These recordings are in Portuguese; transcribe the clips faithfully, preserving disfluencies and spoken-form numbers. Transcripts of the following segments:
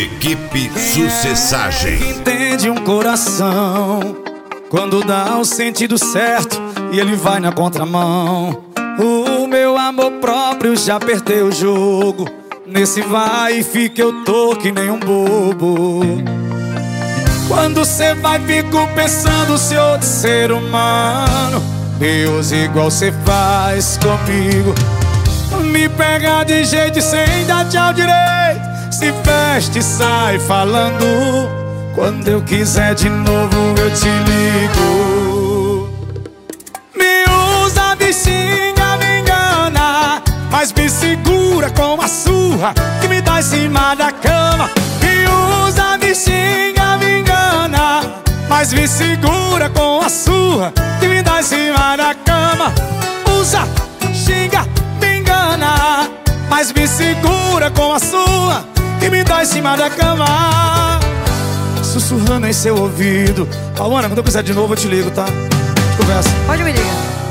Equipe Sucessagem. Entende um coração quando dá o sentido certo e ele vai na contramão. O meu amor próprio já perdeu o jogo. Nesse vai e fica eu tô que nem um bobo. Quando cê vai fico pensando se outro ser humano Deus igual cê faz comigo. Me pega de jeito sem dar tchau direito. Se veste e sai falando. Quando eu quiser de novo eu te ligo. Me usa, me xinga, me engana, mas me segura com a surra que me dá em cima da cama. Me usa, me xinga, me engana, mas me segura com a surra que me dá em cima da cama. Usa, xinga, me engana, mas me segura com a surra que me dá em cima da cama. Sussurrando em seu ouvido. Alana, quando eu quiser de novo eu te ligo, tá? Conversa. Pode me ligar.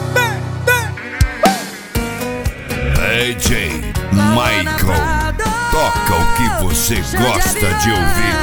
D J Michael, toca o que você gosta de ouvir.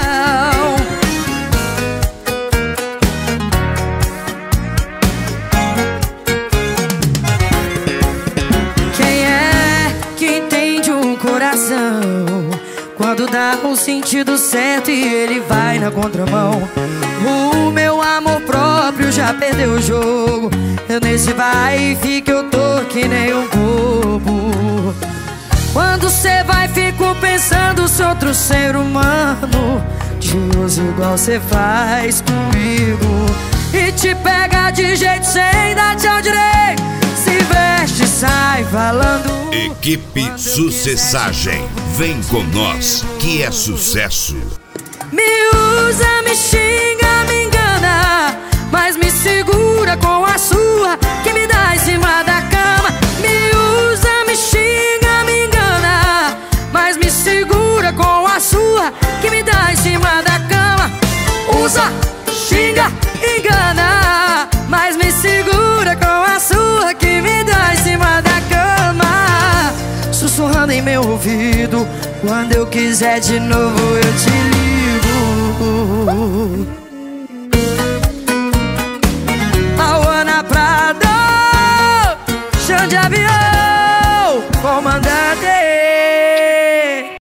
Quem é que entende um coração quando dá um sentido certo e ele vai na contramão? O meu amor próprio já perdeu o jogo. Eu nesse vai e fica eu tô que nem um bobo. Quando cê vai fico pensando se outro ser humano te usa igual cê faz comigo. E te pega de jeito sem dar tchau direito. Se veste e sai falando. Equipe Sucessagem, vem com nós que é sucesso. Me usa, me xinga, me engana, mas me segura com a sua que me dá em cima da cama. Me usa, me xinga, me engana, mas me segura com a sua que me dá em cima da cama. Usa, xinga, engana, mas me segura com a sua que me dá em cima da cama. Sussurrando em meu ouvido, quando eu quiser de novo eu te